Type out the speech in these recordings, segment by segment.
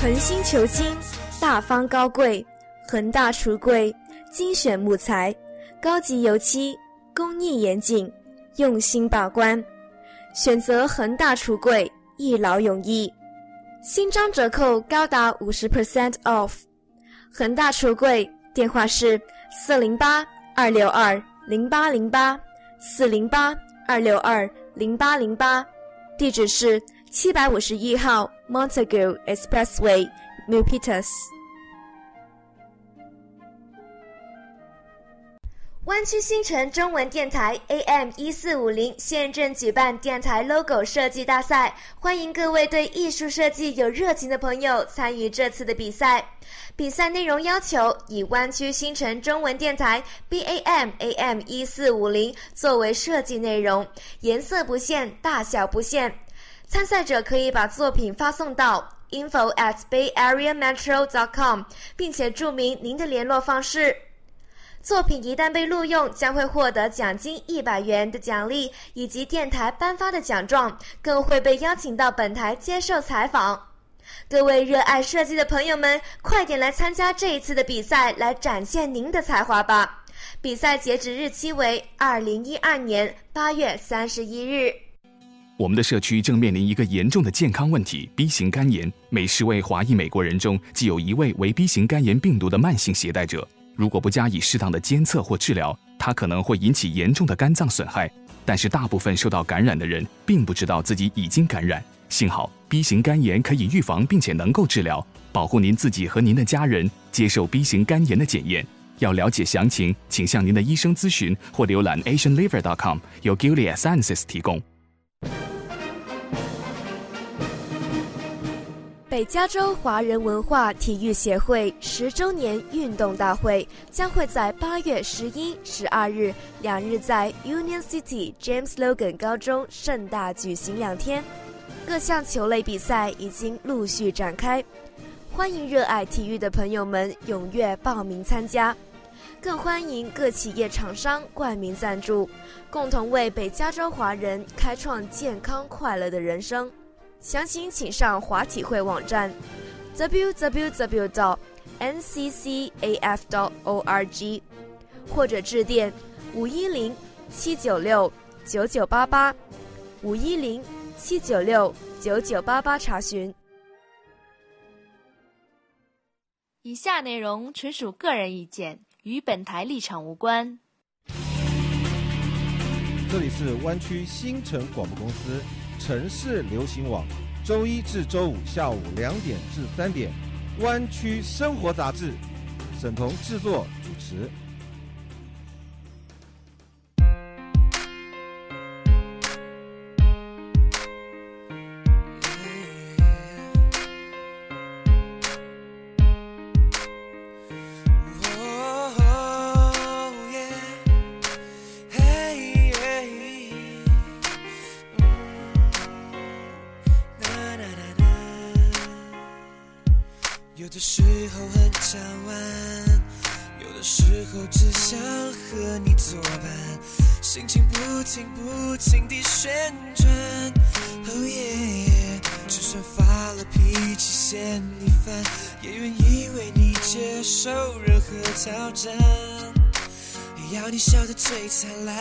诚心求精，大方高贵，恒大橱柜精选木材，高级油漆，工艺严谨，用心把关，选择恒大橱柜，一劳永逸。新章折扣高达 50% off。 恒大橱柜电话是408-262-0808 408-262-0808，地址是751号 Montague Expressway Milpitas。湾区新城中文电台 AM1450 现正举办电台 logo 设计大赛，欢迎各位对艺术设计有热情的朋友参与这次的比赛。比赛内容要求以湾区新城中文电台 BAM AM1450 作为设计内容，颜色不限，大小不限。参赛者可以把作品发送到 info@bayareametro.com， 并且注明您的联络方式。作品一旦被录用，将会获得奖金100元的奖励，以及电台颁发的奖状，更会被邀请到本台接受采访。各位热爱设计的朋友们，快点来参加这一次的比赛，来展现您的才华吧！比赛截止日期为2012年8月31日。 我们的社区正面临一个严重的健康问题 B 型肝炎，每10位华裔美国人中即有1位为 B 型肝炎病毒的慢性携带者。如果不加以适当的监测或治疗，它可能会引起严重的肝脏损害。但是大部分受到感染的人并不知道自己已经感染。幸好 B 型肝炎可以预防并且能够治疗，保护您自己和您的家人。接受 B 型肝炎的检验，要了解详情，请向您的医生咨询或浏览 asianliver.com， 由 Gilead Sciences 提供。 北加州华人文化体育协会10周年运动大会将会在8月11、12日2日在 Union City James Logan 高中盛大举行2天，各项球类比赛已经陆续展开，欢迎热爱体育的朋友们踊跃报名参加，更欢迎各企业厂商冠名赞助，共同为北加州华人开创健康快乐的人生。详情请上华体会网站 www.nccaf.org 或者致电510-796-9988 510-796-9988查询。 以下内容纯属个人意见，与本台立场无关。 这里是湾区新城广播公司城市流行网，周一至周五下午2点至3点，湾区生活杂志，沈彤制作主持。 有的时候很想玩，有的时候只想和你作伴，心情不停地旋转。Oh yeah， 就算发了脾气嫌你烦，也愿意为你接受任何挑战，也要你笑得最灿烂。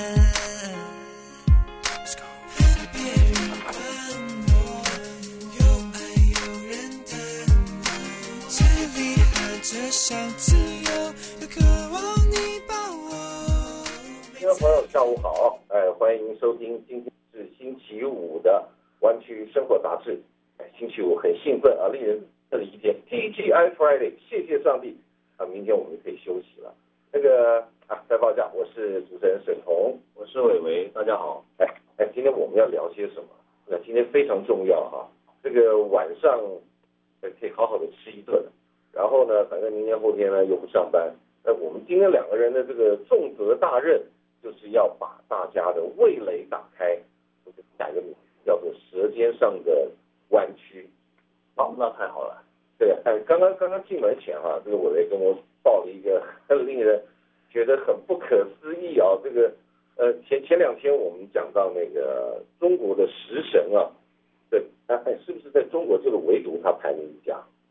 别人管我，有爱有人等我，在离喊着想自由，又渴望你抱我。 听众朋友下午好，欢迎收听今天是星期五的湾区生活杂志。星期五很兴奋啊，令人的一天 TGI Friday， 谢谢上帝啊！明天我们可以休息了。在报价，我是主持人沈彤，我是伟伟，大家好。今天我们要聊些什么？今天非常重要哈，这个晚上可以好好的吃一顿，然后呢，反正明天后天呢又不上班。我们今天2个人的这个重责大任，就是要把大家的味蕾打开。我就改个名字，叫做《舌尖上的湾区》。好，那太好了。对，刚刚进门前哈，这个伟伟跟我报了一个令人觉得很不可思议啊，这个前2天我们讲到那个中国的食神啊，对，是不是在中国这个唯独他排名1家？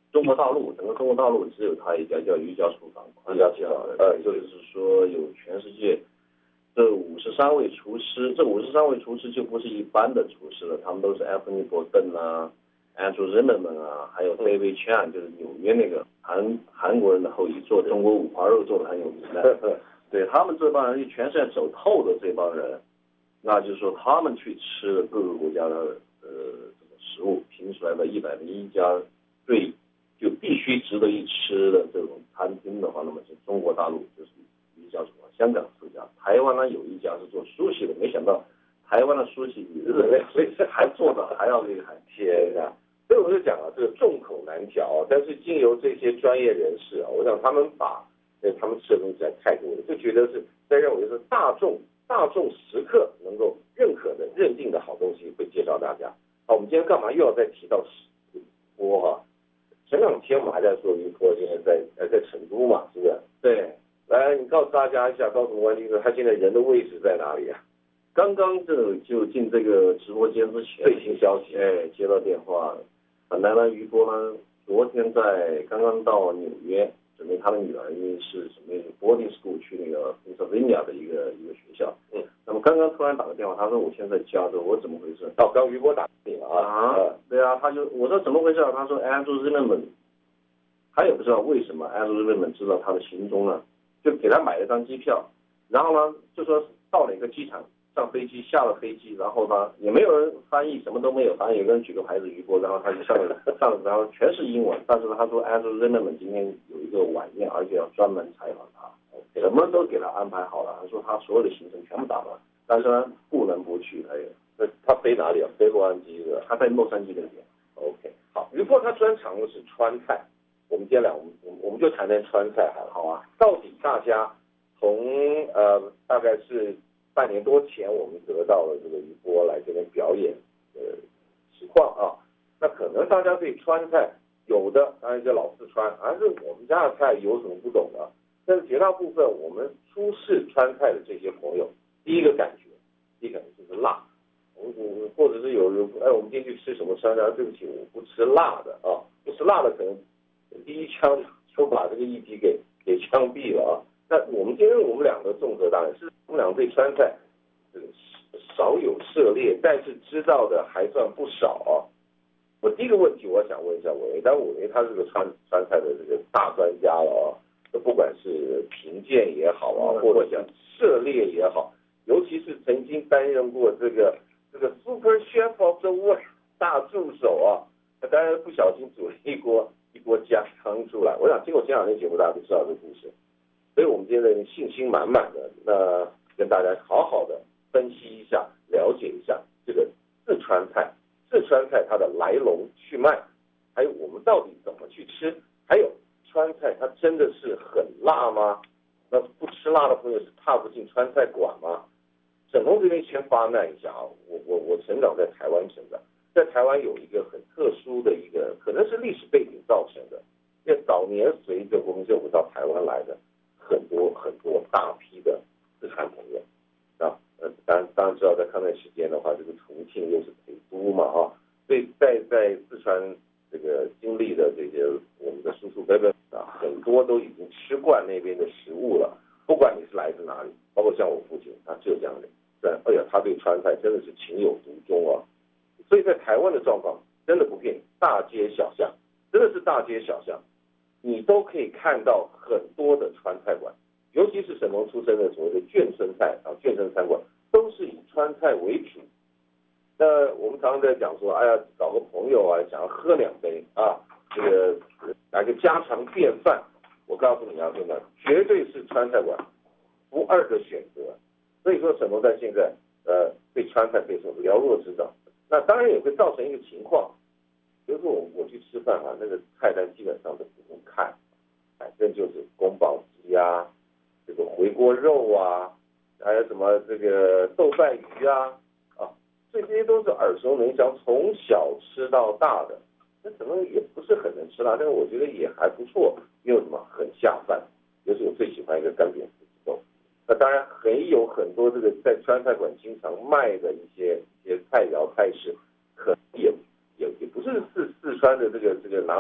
中国大陆整个中国大陆只有他一家叫余家厨房，一家介绍的，就是说有全世界这53位厨师，这53位厨师就不是一般的厨师了，他们都是 Anthony Bourdain 啊、Andrew Zimmerman 啊，还有 David Chan， 就是纽约那个韩国人的后裔，做中国五花肉做的很有名的。对他们这帮人，全世界走透的这帮人，那就是说他们去吃的各个国家的这个食物，评出来的101家就必须值得一吃的这种餐厅的话，那么是中国大陆就是一家厨房，香港4家，台湾呢有一家是做苏西的，没想到台湾的苏西比日本还做的还要厉害， 天啊！所以我就讲了，这个众口难调，但是经由这些专业人士啊，我想他们把他们吃的东西在太多了，就觉得是在认为是大众时刻能够认可的、认定的好东西会介绍大家。好，我们今天干嘛又要再提到余波哈？前2天我们还在说余波，现在在成都嘛，是不是？对，来，你告诉大家一下，告诉我们关他现在人的位置在哪里啊？ 刚刚就进这个直播间之前， 最新消息， 接到电话，本来呢，余波呢，昨天刚刚到纽约，准备他的女儿因为是准备 boarding school 去那个 Pennsylvania 的一个学校，那么刚刚突然打个电话，他说我现在在加州，我怎么回事？ 刚余波打给你了啊？ 对啊，我说怎么回事啊？他说 Andrew Zimmerman， 他也不知道为什么 Andrew Zimmerman 知道他的行踪呢，就给他买了张机票，然后呢就说到哪个机场。上飞机，下了飞机，然后呢，也没有人翻译，什么都没有，反正有个人举个牌子余波，然后他就上了，然后全是英文，但是他说 Andrew Zimmerman 今天有一个晚宴，而且要专门采访他，什么都给他安排好了，他说他所有的行程全部打完，但是呢不能不去， 他飞哪里啊？飞洛杉矶是吧？ 他在洛杉矶那边。 OK， 好，余波他专长的是川菜，我们今天我们就谈谈川菜好啊，到底大家从大概是半年多前，我们得到了这个余波来这边表演的实况啊。那可能大家对川菜有的当然就老四川，还是我们家的菜有什么不懂的？但是绝大部分我们初试川菜的这些朋友，第一个感觉就是辣，或者是有我们今天去吃什么川菜，对不起，我不吃辣的啊，不吃辣的可能第一枪就把这个议题给枪毙了啊。那我们今天我们两个综合，当然是我们两个对川菜少有涉猎，但是知道的还算不少啊。我第一个问题我想问一下伟伟，但伟伟他是个川菜的这个大专家了啊，不管是评鉴也好啊，或者讲涉猎也好，尤其是曾经担任过这个 Super Chef of the World 大助手啊，当然不小心煮了一锅家汤出来。我想经过前2天节目，大家都知道这个故事。所以我们今天的信心满满的，那跟大家好好的分析一下，了解一下这个四川菜它的来龙去脉，还有我们到底怎么去吃，还有川菜它真的是很辣吗？那不吃辣的朋友是踏不进川菜馆吗？沈龙这边先发难一下啊，我成长在台湾成长，在台湾有一个很特殊的一个，可能是历史背景造成的，因为早年随着国民政府到台湾来的。很多大批的四川朋友啊，当然知道在抗战期间的话，这个重庆又是陪都嘛啊，所以在四川这个经历的这些我们的叔叔伯伯啊，很多都已经吃惯那边的食物了，不管你是来自哪里，包括像我父亲，他浙江人，他对川菜真的是情有独钟啊，所以在台湾的状况真的不骗你，大街小巷真的是大街小巷。你都可以看到很多的川菜馆，尤其是沈龙出身的所谓的眷村菜啊，眷村餐馆都是以川菜为主。那我们常常在讲说，哎呀，找个朋友啊，想要喝2杯啊，这个来个家常便饭，我告诉你啊，兄弟，绝对是川菜馆不二的选择。所以说，沈龙在现在对川菜可以说了若指掌。那当然也会造成一个情况。比如说我去吃饭啊，那个菜单基本上都不用看，反正就是宫保鸡啊，这个回锅肉啊，还有什么这个豆瓣鱼啊，这些都是耳熟能详，从小吃到大的。那可能也不是很能吃辣，但是我觉得也还不错，因为什么很下饭。尤其我最喜欢一个干煸四季豆。那当然还有很多这个在川菜馆经常卖的一些菜肴菜式，可能也不是四川的这个拿手，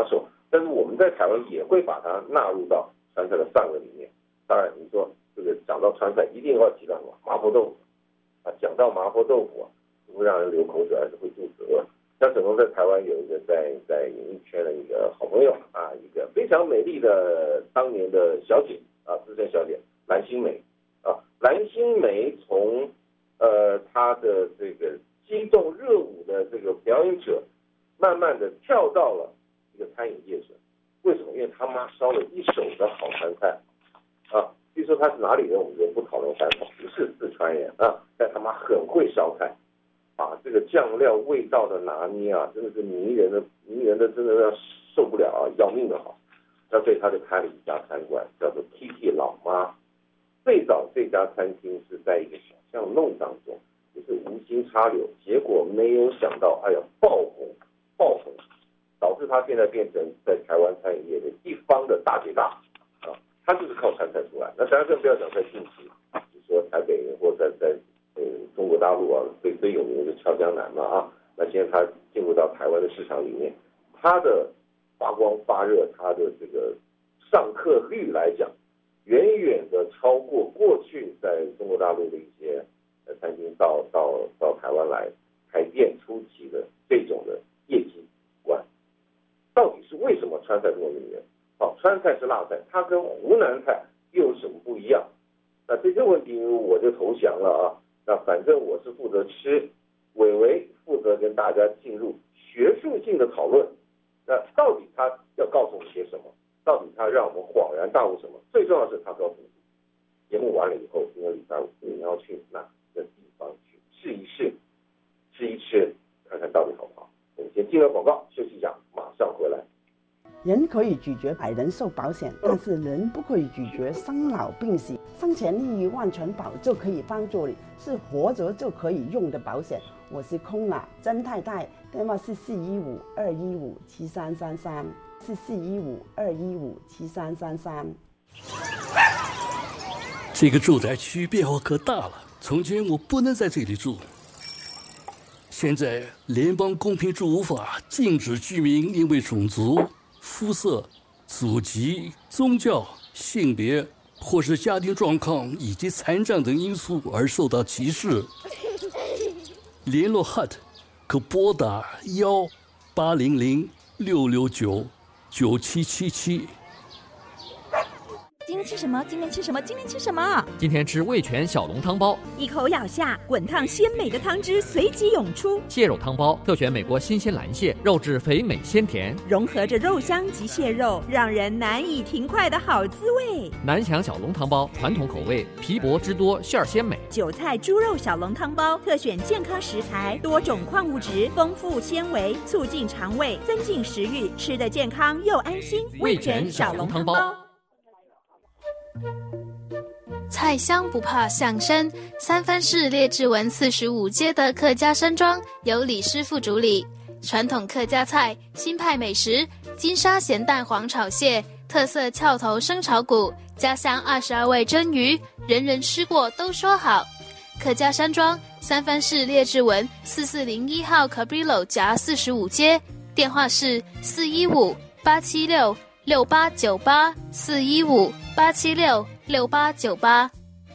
但是我们在台湾也会把它纳入到川菜的范围里面。当然，你说这个讲到川菜，一定要提到什么麻婆豆腐啊，讲到麻婆豆腐啊，会让人流口水，还是会肚子饿。像沈龙在台湾有一个在演艺圈的一个好朋友啊，一个非常美丽的当年的小姐啊，资深小姐蓝心湄啊，蓝心湄从她的这个激动热舞的这个表演者，慢慢的跳到了一个餐饮业者。为什么？因为他妈烧了一手的好川菜啊。据说他是哪里人，我们就不讨论范畴，不是四川人啊，但他妈很会烧菜。这个酱料味道的拿捏啊，真的是迷人的，真的让受不了啊，要命的好。那所以他就开了一家餐馆，叫做 Kiki 老妈。最早这家餐厅是在一个小巷弄当中，也是无心插柳，结果没有想到，哎呀，爆红，导致他现在变成在台湾餐饮业的一方的大姐大啊。他就是靠川菜出来。那当然更不要讲在近期，就说台北人或者在中国大陆啊，最有名的是俏江南嘛啊，那现在他进入到台湾的市场里面，他的发光发热，他的这个上客率来讲，远远的超过过去在中国大陆的一些餐厅到台湾来开店初期的这种的业绩观。到底是为什么川菜这么迷人？川菜是辣菜，它跟湖南菜又有什么不一样？那这个问题我就投降了啊。那反正我是负责吃，伟伟负责跟大家进入学术性的讨论。那到底他要告诉我们些什么？到底他让我们恍然大悟什么？最重要的是他告诉你，节目完了以后，今天礼拜五你要去哪个地方去试一试，吃一吃，看看到底好不好。我们先进了广告，休息一下，马上回来。 人可以拒绝百人寿保险，但是人不可以拒绝生老病死。生前立于万全保就可以帮助你，是活着就可以用的保险。我是空娜曾太太，电话是415-215-7333，是415-215-7333。 这个住宅区变化可大了，从前我不能在这里住。现在联邦公平住屋法禁止居民因为种族、肤色、祖籍、宗教、性别或是家庭状况以及残障等因素而受到歧视。联络 HUD 可拨打1-800-669-9777。 今天吃什么？今天吃什么？今天吃什么？ 今天吃味全小笼汤包， 一口咬下，滚烫鲜美的汤汁随即涌出。 蟹肉汤包特选美国新鲜蓝蟹，肉质肥美鲜甜， 融合着肉香及蟹肉，让人难以停快的好滋味。 南翔小笼汤包传统口味，皮薄汁多，馅儿鲜美。 韭菜猪肉小笼汤包特选健康食材，多种矿物质，丰富纤维，促进肠胃，增进食欲，吃得健康又安心。 味全小笼汤包。 菜香不怕巷生，三藩市列治文45街的客家山庄由李师傅主理，传统客家菜、新派美食，金沙咸蛋黄炒蟹，特色翘头生炒骨，家乡22味蒸鱼，人人吃过都说好。客家山庄，三藩市列治文4401号 Cabrillo 夹45街，电话是415-876-6898，415-876-6898。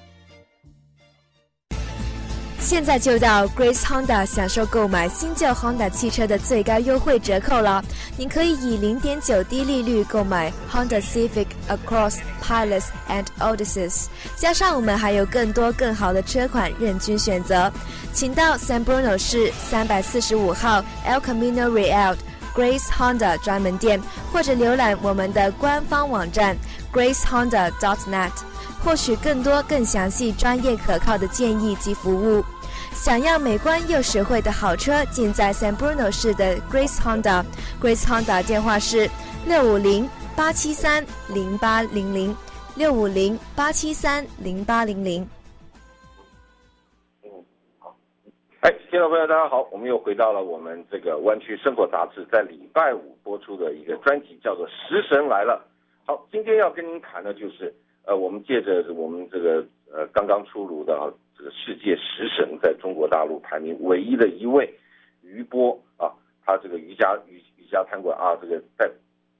现在就到 Grace Honda 享受购买新旧 Honda 汽车的最高优惠折扣了。您可以以 0.9 低利率购买 Honda Civic、Across、Pilot and Odyssey， 加上我们还有更多更好的车款任君选择。请到 San Bruno 市345号 El Camino Real Grace Honda 专门店，或者浏览我们的官方网站 gracehonda.net， 获取更多更详细、专业可靠的建议及服务。想要美观又实惠的好车，尽在 San Bruno 市的 Grace Honda。 Grace Honda 电话是650-873-0800 650-873-0800。 听众朋友大家好，我们又回到了我们这个湾区生活杂志在礼拜五播出的一个专辑，叫做食神来了。好，今天要跟您谈的就是我们借着我们这个刚刚出炉的这个世界食神，在中国大陆排名唯一的一位于波啊，他这个瑜伽餐馆啊，这个在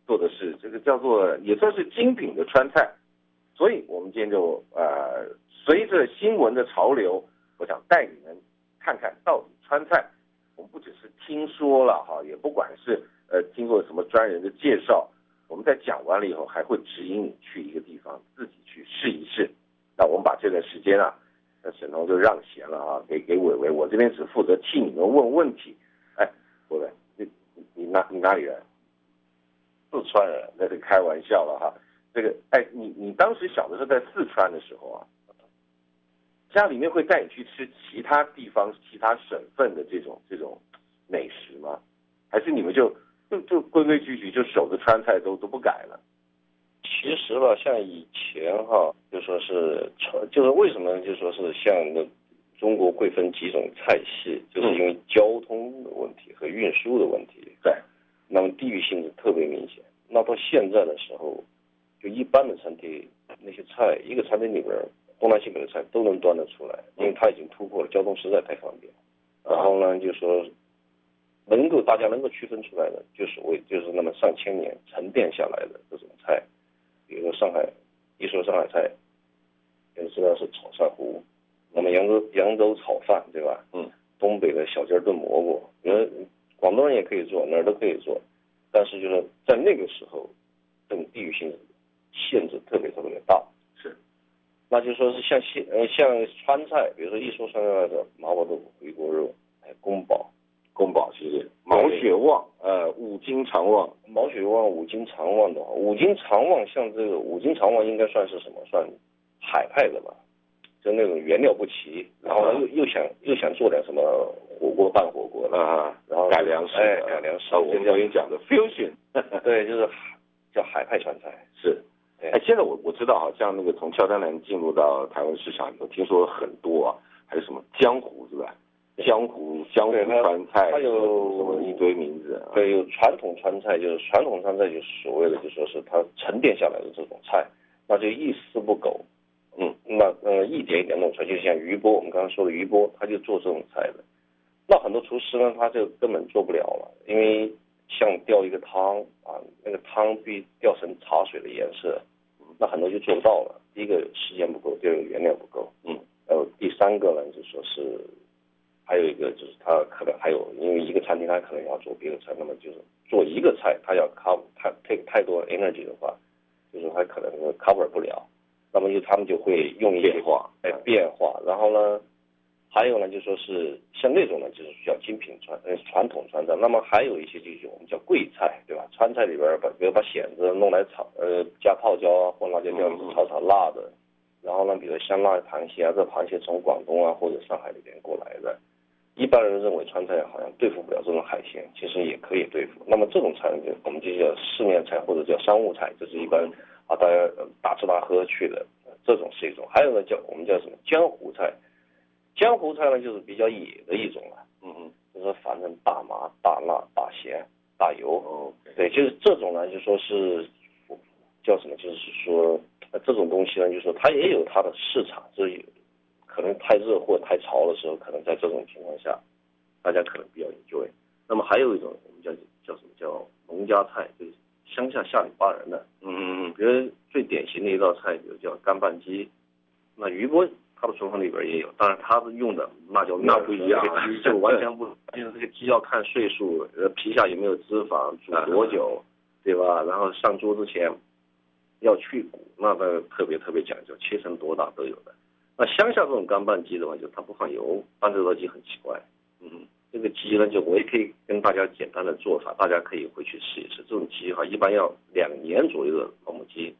做的是这个叫做也算是精品的川菜，所以我们今天就随着新闻的潮流，我想带你们看看到底川菜，我们不只是听说了哈，也不管是经过什么专人的介绍，我们在讲完了以后还会指引你去一个地方自己去试一试。那我们把这段时间啊，沈彤就让贤了啊，给伟伟，我这边只负责替你们问问题。哎，伟伟，你哪里人？四川人，那是开玩笑了哈。这个，哎，你当时小的时候在四川的时候啊，家里面会带你去吃其他地方、其他省份的这种美食吗？还是你们就规规矩矩就守着川菜都不改了？ 其实吧，像以前哈，就说是就是为什么就说是像中国会分几种菜系，就是因为交通的问题和运输的问题。 对。 那么地域性质特别明显。那到现在的时候，就一般的餐厅那些菜，一个餐厅里边东南西北的菜都能端得出来，因为它已经突破了，交通实在太方便。然后呢，就说大家能够区分出来的，就是那么上千年沉淀下来的这种菜，比如说一说上海菜，也知道是炒鳝糊，那么扬州炒饭，对吧？东北的小鸡炖蘑菇，广东人也可以做，哪儿都可以做，但是就是在那个时候，这种地域性限制特别特别的大。 是， 那就说是像川菜，比如说一说川菜的麻婆豆腐、回锅肉，宫保其实毛血旺，五斤肠旺， 毛血旺、五斤肠旺的话，五斤肠旺像这个五斤肠旺应该算是什么？算海派的吧？就那种原料不齐，然后呢又想做点什么火锅拌火锅的然后改良式，我们要跟你讲的 fusion， 对，就是叫海派川菜。 是，哎，现在我知道好像那个从乔丹南进入到台湾市场以后，听说很多啊，还有什么江湖是吧？江湖川菜， 它有什么一堆名字。 对，有传统川菜，就是所谓的就说是它沉淀下来的这种菜，那就一丝不苟。一点一点弄出来，就像余波，我们刚刚说的余波，他就做这种菜的。那很多厨师呢，他就根本做不了了，因为像调一个汤啊，那个汤必调成茶水的颜色，那很多就做不到了。第一个时间不够，第二个原料不够，第三个呢，就说是还有一个就是他可能还有，因为一个餐厅他可能要做别的菜，那么就是做一个菜，他要 take 太多 energy 的话，就是他可能 cover 不了。那么他们就会用一些变化，然后呢，还有呢，就说是像那种呢，就是叫精品传统川菜。那么还有一些就是我们叫贵菜，对吧？川菜里边比如把蚬子弄来炒，加泡椒啊或辣椒酱炒辣的，然后呢，比如香辣螃蟹啊，这螃蟹从广东啊或者上海那边过来的。一般人认为川菜好像对付不了这种海鲜，其实也可以对付。那么这种菜我们就叫市面菜或者叫商务菜，这是一般大家大吃大喝去的，这种是一种。还有呢，我们叫什么江湖菜？江湖菜呢，就是比较野的一种了。就是反正大麻、大辣、大咸、大油。对，就是这种呢，就说是叫什么？就是说这种东西呢，就是说它也有它的市场，就是可能太热或太潮的时候，可能在这种情况下，大家可能比较 enjoy。那么还有一种我们叫什么叫农家菜，就是乡下下里巴人的。比如最典型的一道菜，比如叫干拌鸡。那余波他的厨房里边也有，当然他用的辣椒面那不一样，就完全不，就是这个鸡要看岁数，皮下有没有脂肪，煮多久，对吧？然后上桌之前要去骨，那特别讲究，切成多大都有的。那乡下这种干拌鸡的话，就它不放油，拌这道鸡很奇怪。这个鸡呢，就我也可以跟大家简单的做法，大家可以回去试一试。这种鸡哈，一般要2年左右的老母鸡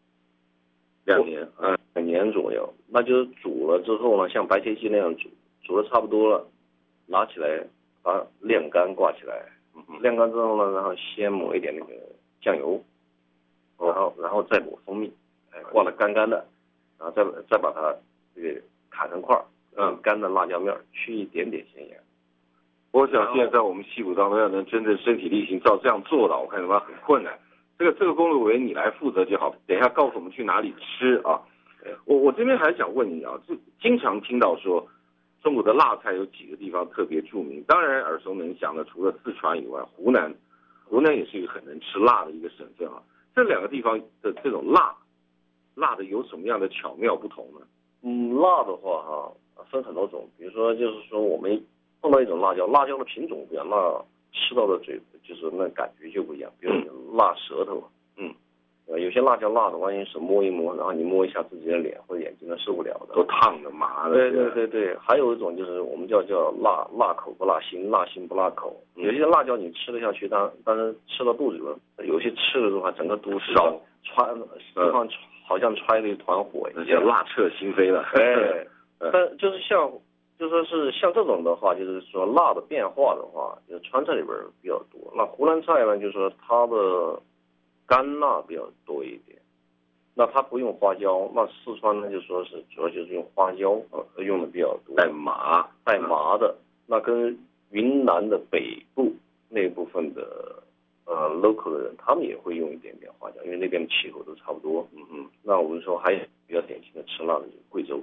，2年左右，那就是煮了之后呢，像白切鸡那样煮的差不多了，拿起来把它晾干挂起来，晾干之后呢，然后先抹一点那个酱油，然后再抹蜂蜜，挂得干干的，然后再把它这个砍成块，干的辣椒面，去一点点咸盐。 我想现在在我们戏骨当中要能真正身体力行照这样做到，我看恐怕很困难。这个工作委员你来负责就好，等一下告诉我们去哪里吃啊。我这边还想问你啊，就经常听到说中国的辣菜有几个地方特别著名，当然耳熟能详的除了四川以外，湖南湖南也是一个很能吃辣的一个省份啊。这两个地方的这种辣的有什么样的巧妙不同呢？ 辣的话分很多种，比如说就是说我们碰到一种辣椒的品种不一样，那吃到的嘴就是那感觉就不一样，比如辣舌头，有些辣椒辣的，万一手摸一摸，然后你摸一下自己的脸或者眼睛，受不了的， 都烫的麻的。 对，还有一种就是我们叫辣口不辣心，辣心不辣口。有些辣椒你吃得下去，但是吃到肚子里面，有些吃了的话，整个肚子上好像揣了一团火一样， 辣彻心扉了。 但就是就说是像这种的话，就是说辣的变化的话，就是川菜里边比较多。那湖南菜呢，就是说它的干辣比较多一点，那它不用花椒。那四川呢，就说是主要就是用花椒，用的比较多，带麻的。那跟云南的北部那部分的local 的人，他们也会用一点点花椒，因为那边的气候都差不多。那我们说还有比较典型的吃辣的就是贵州。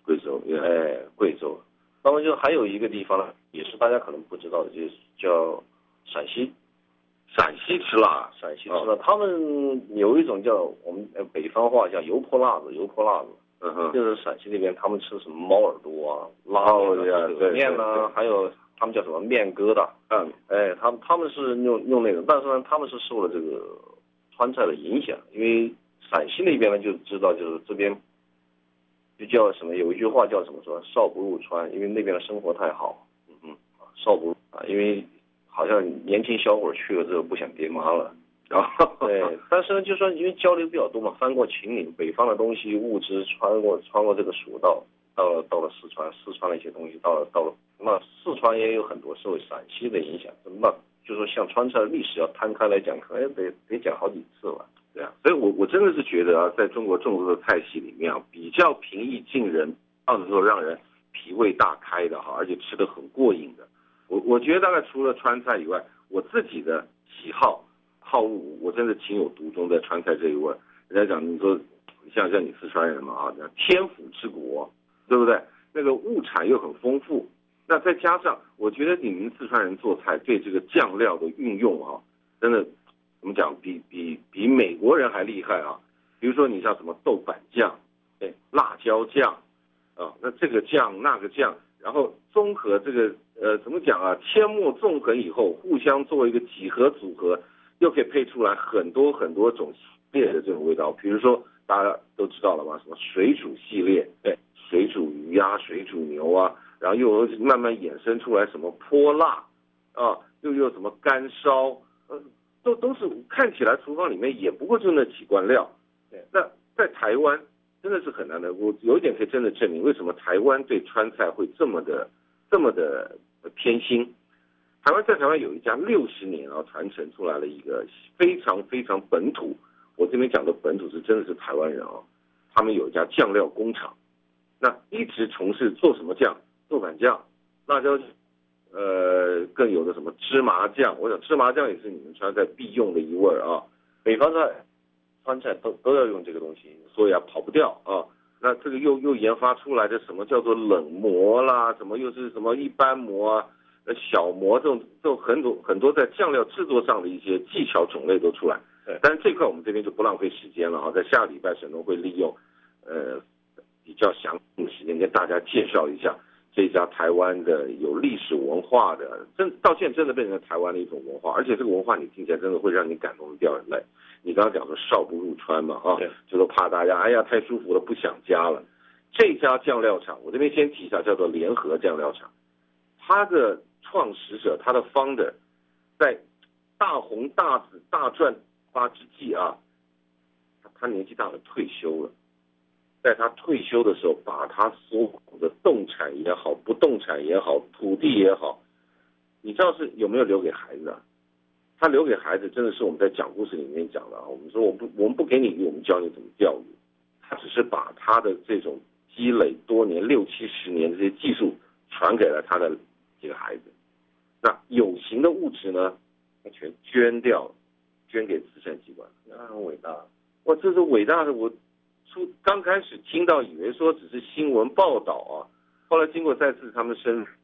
那么就还有一个地方呢，也是大家可能不知道的，就是叫陕西。 陕西吃辣， 他们有一种叫我们北方话叫油泼辣子，就是陕西那边他们吃什么猫耳朵啊、拉面啊，还有他们叫什么面疙瘩，他们是用那个，但是呢，他们是受了这个川菜的影响，因为陕西那边呢就知道，就是这边就叫什么，有一句话叫什么说少不入川，因为那边的生活太好，少不入因为好像年轻小伙去了之后不想爹妈了，然后但是呢，就说因为交流比较多嘛，翻过秦岭，北方的东西物资穿过这个蜀道，到了四川的一些东西到了，那四川也有很多受陕西的影响，那就说像川菜的历史要摊开来讲，可能得讲好几次了。 对啊，所以我真的是觉得在中国众多的菜系里面比较平易近人，能够让人脾胃大开的而且吃得很过瘾的。我觉得大概除了川菜以外，我自己的喜好恶，我真的情有独钟在川菜这一味。人家讲你说像你四川人嘛天府之国，对不对？那个物产又很丰富，那再加上我觉得你们四川人做菜对这个酱料的运用真的怎么讲比美国人还厉害啊。比如说你像什么豆瓣酱，辣椒酱那这个酱那个酱，然后综合这个怎么讲阡陌纵横以后，互相做一个几何组合，又可以配出来很多很多种系列的这种味道。比如说大家都知道了嘛，什么水煮系列，水煮鱼啊，水煮牛啊，然后又慢慢衍生出来什么泼辣又有什么干烧，都是看起来厨房里面也不过就那几罐料。那在台湾真的是很难的，我有一点可以真的证明为什么台湾对川菜会这么的偏心。在台湾有一家60年传承出来了一个非常非常本土，我这边讲的本土是真的是台湾人他们有一家酱料工厂，那一直从事做什么酱，豆瓣酱、辣椒更有的什么芝麻酱，我想芝麻酱也是你们川菜必用的一味北方菜川菜都要用这个东西，所以跑不掉那这个又研发出来的什么叫做冷磨啦，什么又是什么一般磨小磨，这种很多在酱料制作上的一些技巧种类都出来。但是这块我们这边就不浪费时间了在下礼拜沈东会利用比较详细的时间跟大家介绍一下这家台湾的有历史文化的，到现在真的变成台湾的一种文化，而且这个文化你听起来真的会让你感动的掉眼泪。你刚刚讲说少不入川嘛就是怕大家太舒服了不想加了。这家酱料厂我这边先提一下，叫做联合酱料厂，他的创始者他的 founder 在大红大紫大赚发之际他年纪大了退休了，在他退休的时候把他所有的动产也好不动产也好土地也好，你知道是有没有留给孩子他留给孩子真的是我们在讲故事里面讲的我们说我们不给你我们教你怎么教育，他只是把他的这种积累多年60-70年的这些技术传给了他的几个孩子。那有形的物质呢他全捐掉了，捐给慈善机关，很伟大。这是伟大的。我刚开始听到以为说只是新闻报道后来经过再次他们深入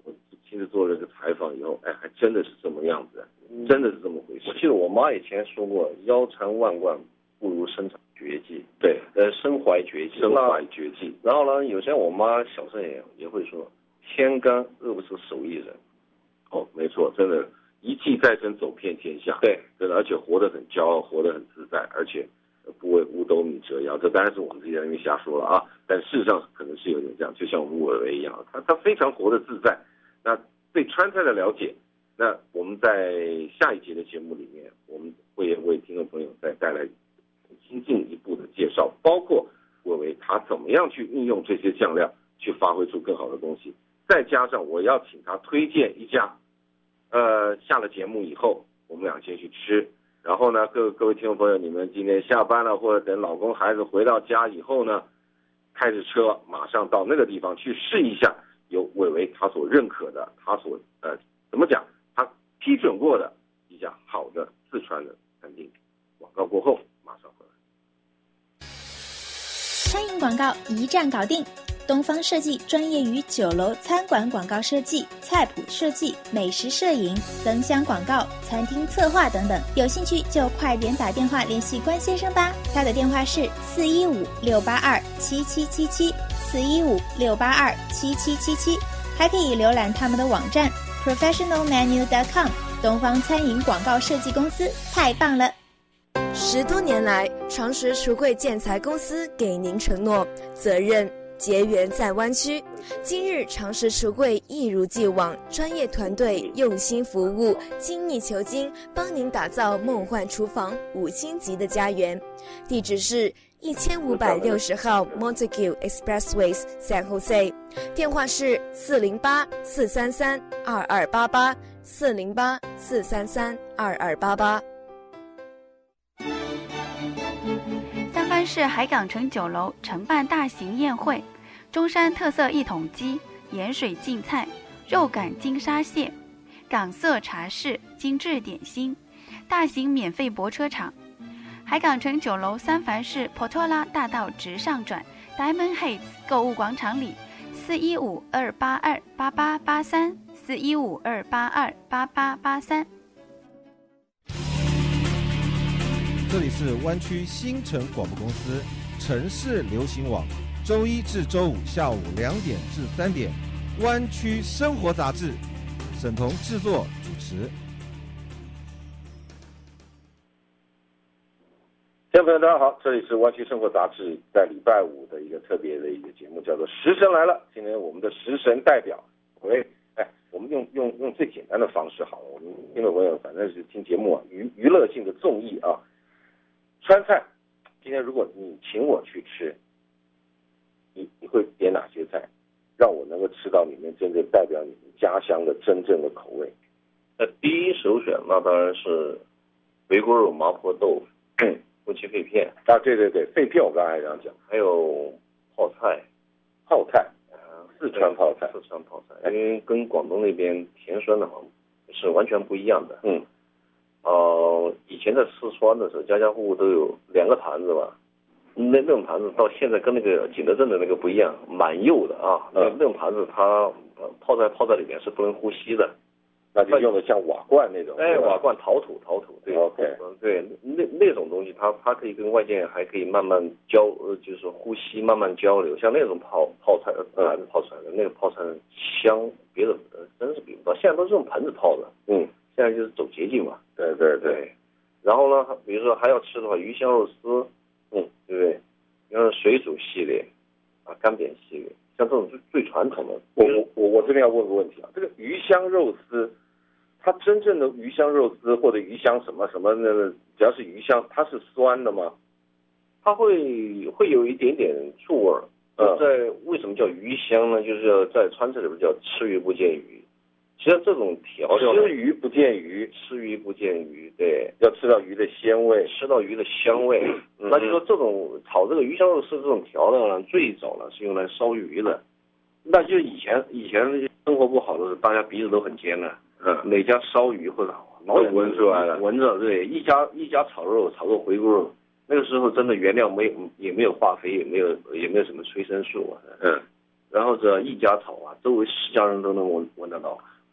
亲自做了这个采访以后，哎，还真的是这么样子，真的是这么回事。 我记得我妈以前说过，腰缠万贯不如身藏绝技。 对， 身怀绝技。 身怀绝技。 然后呢，有些我妈小时候也会说，天干饿不死手艺人。 哦，没错，真的，一技在身，走遍天下。 对， 真的，而且活得很骄傲，活得很自在，而且不为五斗米折腰。这当然是我们自己在那边瞎说了啊，但事实上可能是有点这样，就像我们伟伟一样，他非常活得自在。那对川菜的了解，那我们在下一节的节目里面，我们会为听众朋友再带来更进一步的介绍，包括伟伟他怎么样去运用这些酱料去发挥出更好的东西，再加上我要请他推荐一家，下了节目以后我们俩先去吃，然后呢各位听众朋友，你们今天下班了或者等老公孩子回到家以后呢，开着车马上到那个地方去试一下有伟伟他所认可的，他所怎么讲，他批准过的一家好的四川的餐厅。广告过后马上回来。 餐饮广告一站搞定，东方设计专业于酒楼餐馆广告设计、菜谱设计、美食摄影、灯箱广告、餐厅策划等等。有兴趣就快点打电话联系关先生吧，他的电话是415-682-7777，415-682-7777，还可以浏览他们的网站 professionalmenu.com。东方餐饮广告设计公司太棒了 ！10多年来，长实橱柜建材公司给您承诺责任结缘在湾区。今日长实橱柜一如既往，专业团队用心服务，精益求精，帮您打造梦幻厨房5星级的家园。地址是1560号 Montague Expressways San Jose， 电话是408-433-2288，408-433-2288。 三藩市海港城酒楼承办大型宴会，中山特色一桶鸡、盐水净菜、肉感金沙蟹、港色茶室、精致点心，大型免费泊车场。海港城酒楼三藩市波托拉大道直上转 Diamond Heights 购物广场里，415-282-8883，415-282-8883。 这里是湾区新城广播公司城市流行网，周一至周五下午2点至3点，湾区生活杂志，沈彤制作主持。 听众朋友大家好，这里是湾区生活杂志在礼拜五的一个特别的一个节目，叫做食神来了。今天我们的食神代表，我们用最简单的方式好了，我们听众朋友反正是听节目啊，娱乐性的综艺啊，川菜。今天如果你请我去吃，你会点哪些菜，让我能够吃到里面真正代表你们家乡的真正的口味？ 第一首选那当然是回锅肉、麻婆豆腐。夫妻肺片啊，对，肺片我刚才这样讲， 还有泡菜， 四川泡菜， 因为跟广东那边甜酸的是完全不一样的。以前在四川的时候，家家户户都有2个盘子吧，那种盘子到现在跟那个景德镇的那个不一样，蛮幼的啊。那种盘子它泡在里面是不能呼吸的。 那就用的像瓦罐那种， 瓦罐陶土，对 ，OK， 对，那种东西它可以跟外界还可以慢慢就是呼吸慢慢交流，像那种泡菜泡出来的那个泡菜香，别的真是比不到，现在都是用盆子泡的，现在就是走捷径嘛，对。然后呢，比如说还要吃的话，鱼香肉丝，对不对？然后水煮系列啊，干煸系列，像这种最传统的。 我这边要问个问题啊，这个鱼香肉丝。它真正的鱼香肉丝或者鱼香什么那个，只要是鱼香，它是酸的吗？ 它会有一点点醋味儿。在为什么叫鱼香呢？就是在川菜里边叫吃鱼不见鱼。其实这种调料， 吃鱼不见鱼， 对， 要吃到鱼的鲜味， 吃到鱼的香味。那就说这种炒这个鱼香肉丝这种调料呢，最早呢是用来烧鱼的。那就以前那些生活不好的时候，大家鼻子都很尖的。哪家烧鱼或者老远闻出来了， 闻着对，一家炒个回锅肉，那个时候真的原料也没有化肥，也没有什么催生素啊，然后这一家炒啊，周围10家人都能闻得到，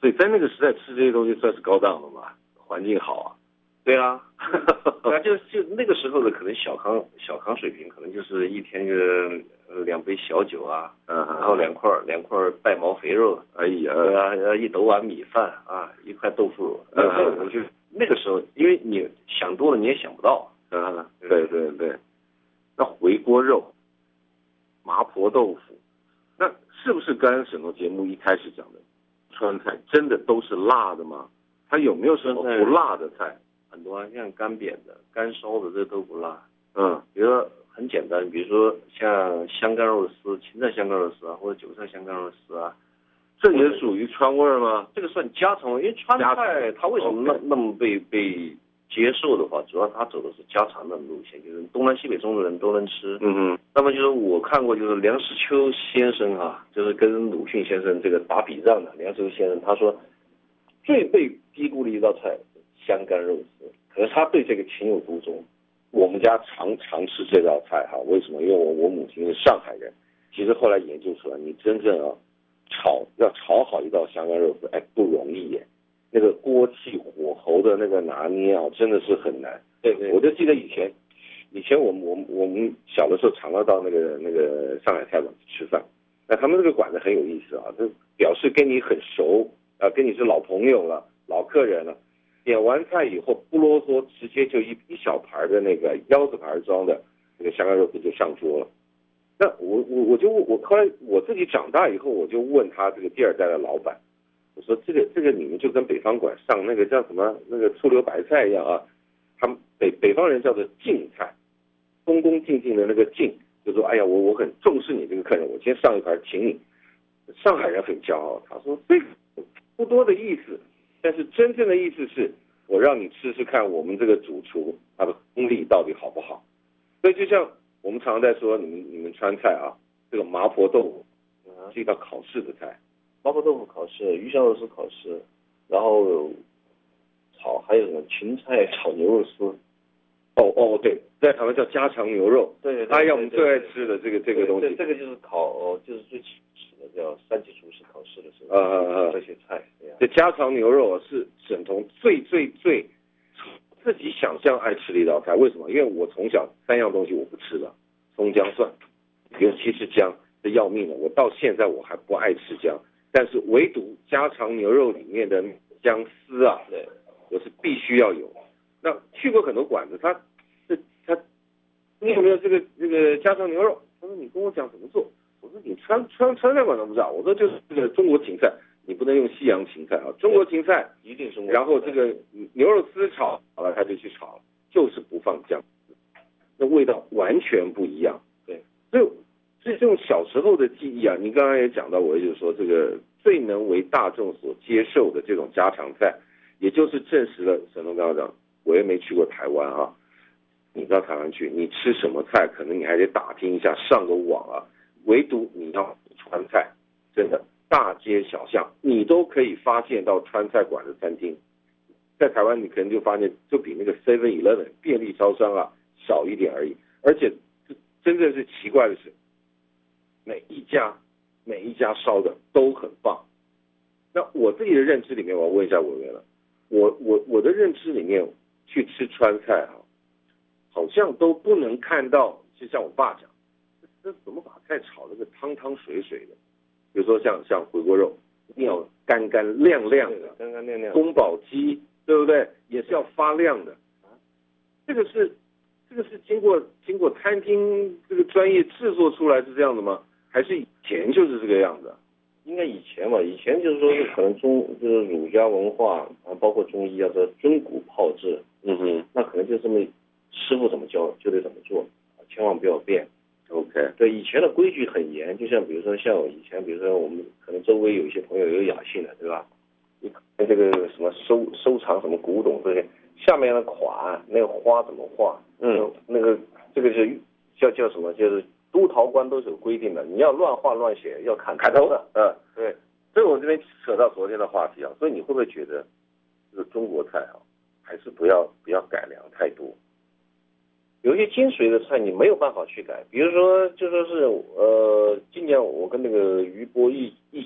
所以在那个时代吃这些东西算是高档的嘛，环境好啊。 对啊，就那个时候的可能小康水平，可能就是一天个2杯小酒啊，然后两块带毛肥肉， 哎呀， 1斗碗米饭啊，1块豆腐乳。我就那个时候，因为你想多了你也想不到。 对。那回锅肉、麻婆豆腐，那是不是刚才沈总节目一开始讲的，川菜真的都是辣的吗？它有没有什么不辣的菜？ 很多啊，像干煸的、干烧的，这都不辣。比如说很简单，比如说像香干肉丝、芹菜香干肉丝啊，或者韭菜香干肉丝啊， 这也属于川味吗？ 这个算家常味，因为川菜它为什么那么被接受的话，主要它走的是家常的路线，就是东南西北中的人都能吃。那么就是我看过，就是梁实秋先生啊，就是跟鲁迅先生这个打笔仗的梁实秋先生，他说最被低估的一道菜香干肉丝，可是他对这个情有独钟。 我们家常吃这道菜哈，为什么？因为我母亲是上海人。其实后来研究出来，你真正要炒好一道香干肉丝，不容易耶。那个锅气火候的那个拿捏啊，真的是很难。 对， 我就记得以前我们小的时候常常到那个上海菜馆去吃饭，那他们这个馆子很有意思啊，就表示跟你很熟啊，跟你是老朋友了，老客人了。点完菜以后不啰嗦，直接就一小盘的那个腰子盘装的那个香干肉丝就上桌了。那我后来我自己长大以后，我就问他这个第二代的老板，我说这个你们就跟北方馆上那个叫什么那个醋溜白菜一样啊，他们北方人叫做敬菜，恭恭敬敬的那个敬，就说哎呀我很重视你这个客人，我今天上一盘请你。上海人很骄傲，他说这个不多的意思。但是真正的意思是我让你吃吃看我们这个主厨他的功力到底好不好。所以就像我们常常在说你们川菜啊，这个麻婆豆腐是一道考试的菜。 麻婆豆腐考试，鱼香肉丝考试，然后还有什么芹菜炒牛肉丝。 对，在台湾叫家常牛肉。 对， 哎呀，我们最爱吃的这个东西。 这个就是就是最起始的叫3级厨师考试的时候，这些菜。 这家常牛肉是沈彤最自己想象爱吃的一道菜。为什么？因为我从小3样东西我不吃的，葱姜蒜，尤其是姜，这要命了。我到现在我还不爱吃姜，但是唯独家常牛肉里面的姜丝啊，我是必须要有。那去过很多馆子，他你有没有这个家常牛肉？他说你跟我讲怎么做。我说你川菜馆都不知道。我说就是这个中国芹菜，你不能用西洋芹菜啊，中国芹菜一定是。 然后这个牛肉丝炒好了，他就去炒了，就是不放姜丝，那味道完全不一样。 对， 所以这种小时候的记忆啊，你刚刚也讲到，我就是说这个最能为大众所接受的这种家常菜，也就是证实了沈东刚刚讲，我也没去过台湾啊。你到台湾去，你吃什么菜，可能你还得打听一下，上个网啊。唯独你要川菜，真的大街小巷你都可以发现到川菜馆的餐厅。在台湾你可能就发现，就比那个 7-Eleven 便利超商啊少一点而已。而且真正是奇怪的是，每一家烧的都很棒。那我自己的认知里面，我要问一下委员了，我的认知里面去吃川菜啊，好像都不能看到，就像我爸讲，这怎么把菜炒得个汤汤水水的？比如说像回锅肉，一定要干干亮亮的， 干干亮亮。 宫保鸡，对不对？也是要发亮的。这个是经过餐厅这个专业制作出来是这样的吗？还是以前就是这个样子？ 应该以前嘛，以前就是说是可能就是儒家文化啊，包括中医啊，这遵古炮制。那可能就这么师傅怎么教就得怎么做，千万不要变。 OK， 对，以前的规矩很严，就像比如说像以前，比如说我们可能周围有一些朋友有雅兴的，对吧？你看这个什么收藏什么古董这些，下面的款那个花怎么画？那个这个是叫什么？就是督陶官都是有规定的，你要乱画乱写要砍头的。对。所以我这边扯到昨天的话题啊，所以你会不会觉得这个中国菜啊，还是不要改良太多？有一些精髓的菜你没有办法去改，比如说就说是今年我跟那个于波一起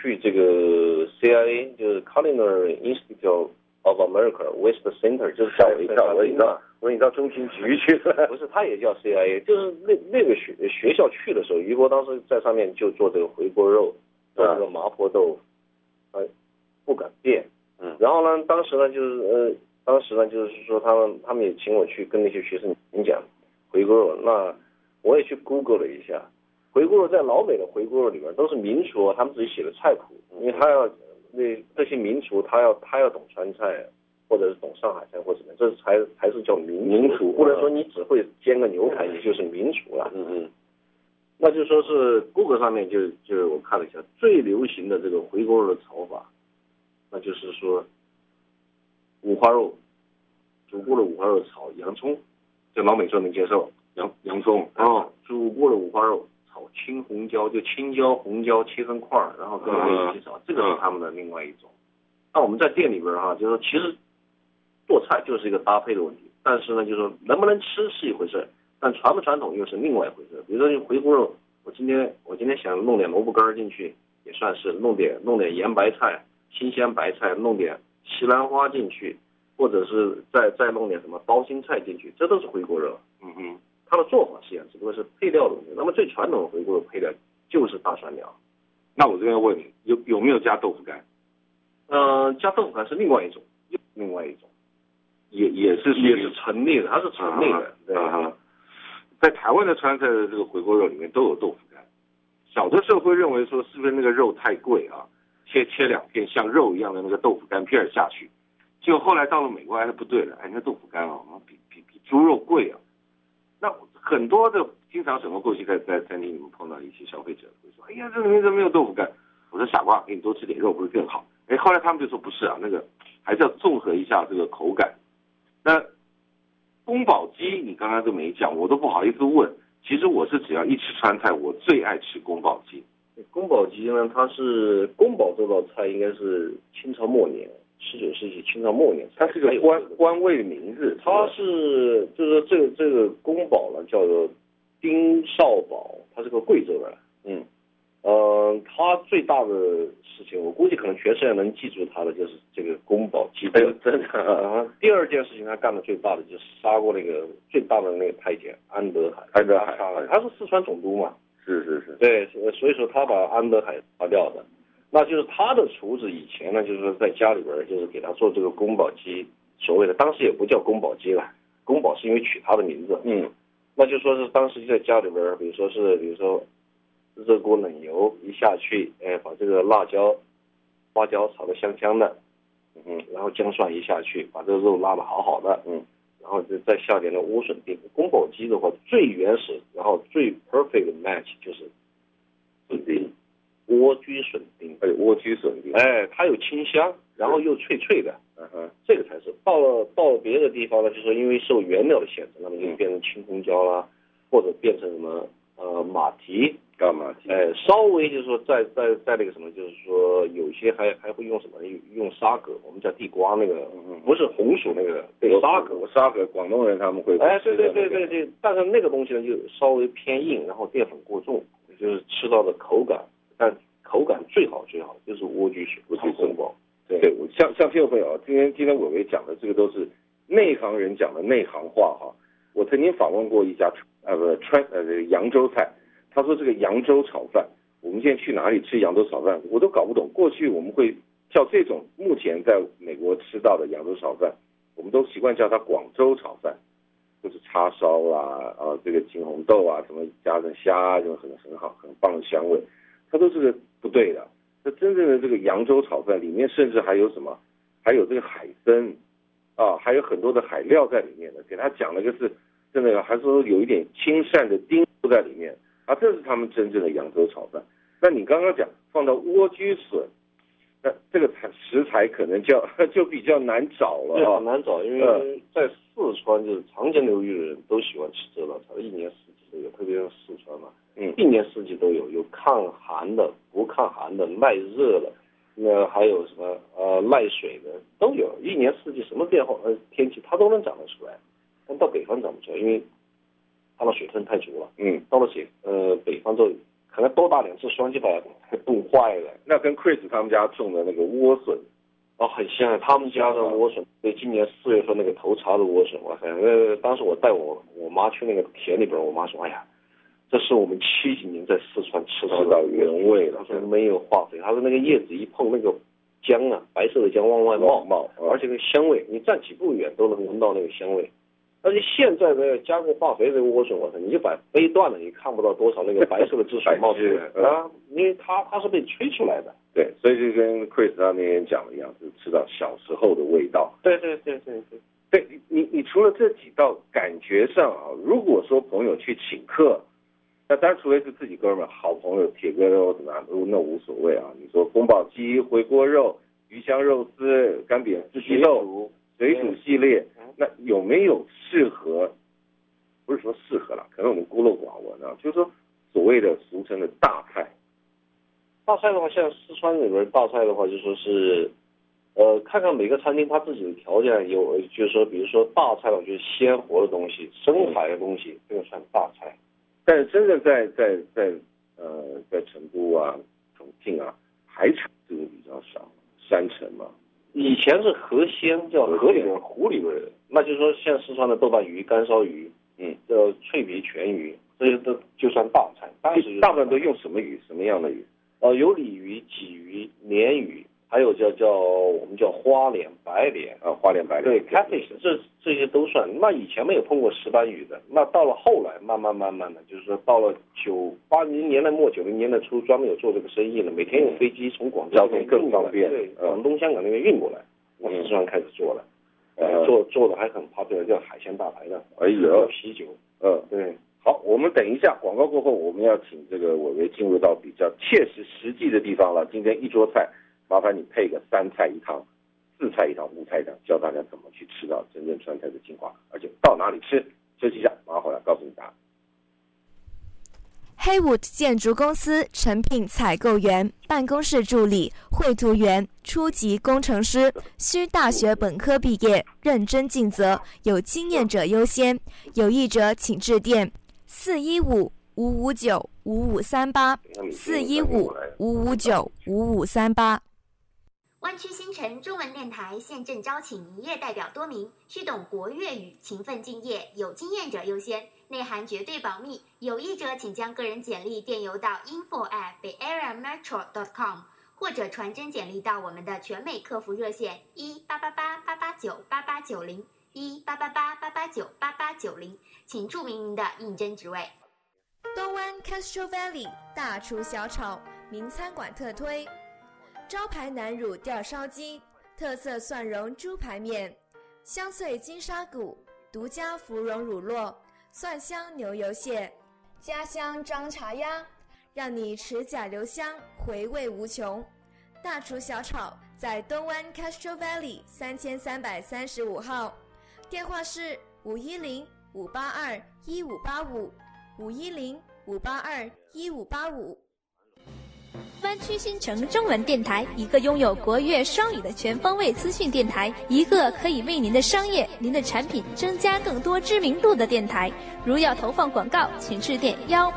去这个 CIA 就是 Culinary Institute of America West Center， 就是吓我一跳，我以为你到中情局去了。不是，它也叫 CIA， 就是那个学校去的时候，余波当时在上面就做这个回锅肉，做这个麻婆豆腐，不敢变。然后呢，当时呢就是说他们也请我去跟那些学生演讲回锅肉，那我也去 Google 了一下，回锅肉在老美的回锅肉里面都是名厨，他们自己写的菜谱，因为他要这些名厨他要懂川菜，或者是懂上海菜或者什么，这才是叫名厨，不能说你只会煎个牛排你就是名厨了。那就说是 Google 上面就我看了一下最流行的这个回锅肉的炒法，那就是说五花肉，煮过的五花肉炒洋葱，这老美说能接受，洋葱煮过的五花肉炒青红椒，就青椒红椒切成块然后跟肉一起炒，这个是他们的另外一种。那我们在店里边就是说其实做菜就是一个搭配的问题，但是呢就是说能不能吃是一回事，但传不传统又是另外一回事。比如说回锅肉，我今天想弄点萝卜干进去，也算是弄点盐白菜、新鲜白菜，弄点西兰花进去，或者是再弄点什么包心菜进去，这都是回锅肉。它的做法是一样，只不过是配料的问题。那么最传统的回锅肉配料就是大蒜苗。那我这边问你，有没有加豆腐干？加豆腐干是另外一种，也是陈列的，它是陈列的。对。在台湾的川菜的这个回锅肉里面都有豆腐干。小的时候会认为说是不是那个肉太贵啊，切两片像肉一样的那个豆腐干片下去，结果后来到了美国还是不对的，那豆腐干比猪肉贵啊。那很多的经常走过去在餐厅里面碰到一些消费者会说，哎呀，这里面怎么没有豆腐干？我说傻瓜，给你多吃点肉不是更好？后来他们就说不是啊，那个还是要综合一下这个口感。那宫保鸡你刚刚都没讲，我都不好意思问。其实我是只要一吃川菜，我最爱吃宫保鸡。宫保鸡呢，它是宫保这道菜应该是清朝末年，19世纪清朝末年，它是个官位的名字。它是就是说这个宫保呢叫做丁少保，他是个贵州人。他最大的事情，我估计可能全世界能记住他的就是这个宫保鸡丁。真的。第二件事情他干的最大的就是杀过那个最大的那个太监安德海。他是四川总督嘛。是。对，所以说他把安德海杀掉的。那就是他的厨子以前呢，就是说在家里边就是给他做这个宫保鸡，所谓的当时也不叫宫保鸡了，宫保是因为取他的名字。那就说是当时就在家里边，比如说热锅冷油一下去，把这个辣椒、花椒炒得香香的，然后姜蒜一下去，把这个肉拉得好好的，然后再下点的莴笋丁。宫保鸡的话，最原始然后最 perfect 的 match 就是笋丁，莴苣笋丁，莴苣笋丁，它有清香，然后又脆脆的，这个才是。到了别的地方呢，就是说因为受原料的限制，那么就变成青红椒啦，或者变成什么马蹄。稍微就是说在那个什么，就是说有些还会用什么用沙葛，我们叫地瓜那个，不是红薯那个，对，沙葛，广东人他们会。对，但是那个东西呢就稍微偏硬，然后淀粉过重，就是吃到的口感，但口感最好就是莴苣笋煲。对，像听众朋友，今天伟伟讲的这个都是内行人讲的内行话哈。我曾经访问过一家扬州菜。他说这个扬州炒饭，我们现在去哪里吃扬州炒饭，我都搞不懂。过去我们会叫这种目前在美国吃到的扬州炒饭，我们都习惯叫它广州炒饭，就是叉烧啊，这个金红豆啊，什么加上虾，就很好很棒的香味。它都是不对的。那真正的这个扬州炒饭里面甚至还有什么？还有这个海参啊，还有很多的海料在里面的。给他讲了个是真的，还说有一点清淡的丁在里面。这是他们真正的扬州炒饭。那你刚刚讲放到莴苣笋，那这个食材可能就比较难找了。对，很难找，因为在四川就是长江流域的人都喜欢吃这道菜，一年四季都有，特别是四川嘛，一年四季都有，有抗寒的、不抗寒的、耐热的，那还有什么耐水的都有，一年四季什么变化天气它都能长得出来，但到北方长不出来，因为它的水分太足了。到了北方之后可能多打2次霜就把它冻坏了。 那跟 Chris 他们家种的那个莴笋， 很像他们家的莴笋。对，今年4月份那个头茬的莴笋，哇塞！当时我带我妈去那个田里边，我妈说：“哎呀，这是我们70几年在四川吃到原味了。”她说没有化肥，她说那个叶子一碰那个浆啊，白色的浆往外冒，而且那个香味，你站几步远都能闻到那个香味。而且现在的加过化肥的莴笋，我操，你就把杯断了，你看不到多少那个白色的汁水冒出来啊，因为它是被吹出来的。 对，所以就跟 Chris 他那天讲的一样，是吃到小时候的味道。 对， 你除了这几道感觉上啊，如果说朋友去请客，那当然除非是自己哥们、好朋友、铁哥肉怎么样，那无所谓啊。你说宫保鸡、回锅肉、鱼香肉丝、干煸四季豆、水煮系列，那有没有适合？不是说适合了，可能我们孤陋寡闻啊，就是说所谓的俗称的大菜。 大菜的话，像四川里边大菜的话，就说是，看看每个餐厅它自己的条件有，就是说，比如说大菜，我觉得鲜活的东西、深海的东西，这个算大菜。 但是真的在成都啊、重庆啊，海产这个比较少，山城嘛。 以前是河鲜，叫河里边、湖里边的，那就是说像四川的豆瓣鱼、干烧鱼，叫脆皮全鱼，这些都就算大菜。 大部分都用什么鱼？什么样的鱼？ 有鲤鱼、鲫鱼、鲢鱼，还有我们叫花鲢、白鲢啊，花鲢、白鲢。 对 ，catfish 这些都算。那以前没有碰过石斑鱼的，那到了后来，慢慢的，就是说到了80年代末、90年代初，专门有做这个生意了，每天有飞机从广州交通更方便， 对，广东、香港那边运过来，四川开始做了，做的还很popular，叫海鲜大排档，有啤酒，对。 好，我们等一下广告过后，我们要请这个伟伟进入到比较切实实际的地方了。今天一桌菜，麻烦你配个3菜一汤、4菜一汤、5菜一汤，教大家怎么去吃到真正川菜的精华，而且到哪里吃。休息一下，马上回来告诉你答案。 Haywood 建筑公司诚聘采购员、办公室助理、绘图员、初级工程师，需大学本科毕业，认真尽责，有经验者优先，有意者请致电415-559-5538，415-559-5538。 湾区新城中文电台现正招请营业代表多名，需懂国粤语，勤奋敬业，有经验者优先，内涵绝对保密。有意者请将个人简历电邮到 info@bayareametro.com， 或者传真简历到我们的全美客服热线1-888-889-8890，1-888-889-8890，请注明您的应征职位。 东湾 Castro Valley 大厨小炒名餐馆特推，招牌南乳吊烧鸡，特色蒜蓉猪排面，香脆金沙骨，独家芙蓉乳酪，蒜香牛油蟹，家乡张茶鸭，让你齿甲留香，回味无穷。大厨小炒在东湾 Castro Valley 3335号，电话是510-582-1585，510-582-1585。 湾区新城中文电台，一个拥有国粤双语的全方位资讯电台，一个可以为您的商业、您的产品增加更多知名度的电台。如要投放广告，请致电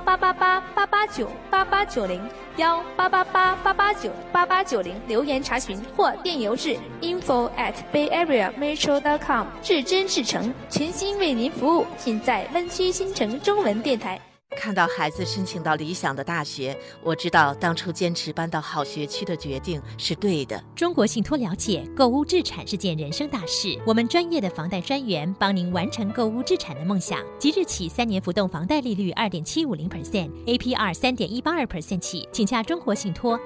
1-888-889-8890，1-888-889-8890留言查询，或电邮至 info@bayareametro.com， 至真至诚，全心为您服务，尽在湾区新城中文电台。 看到孩子申请到理想的大学，我知道当初坚持搬到好学区的决定是对的。 中国信托了解，购屋置产是件人生大事，我们专业的房贷专员帮您完成购屋置产的梦想。即日起3年浮动房贷利率 2.750%， APR 3.182% 起，请洽中国信托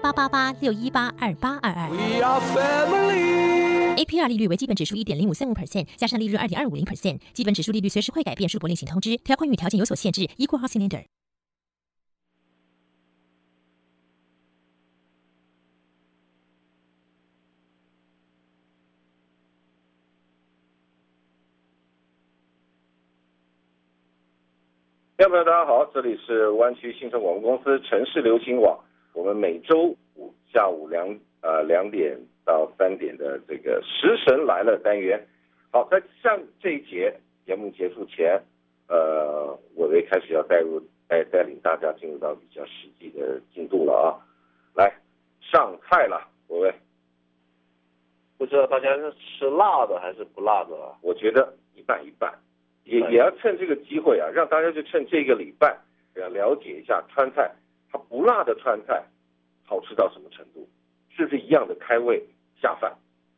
1-888-618-2822。APR 利率为基本指数 1.0535%， 加上利率 2.250%， 基本指数利率随时会改变，恕不另行通知。条款与条件有所限制。Equal Housing Lender。 听众朋友大家好，这里是湾区新城广播公司城市流行网，我们每周五下午2点到3点的这个食神来了单元。好，在这一节节目结束前，伟伟开始要带入带领大家进入到比较实际的进度了啊。来，上菜了，各位。 不知道大家是吃辣的还是不辣的啊？ 我觉得一半一半，也要趁这个机会啊，让大家就趁这个礼拜要了解一下川菜，它不辣的川菜好吃到什么程度，是不是一样的开胃下饭？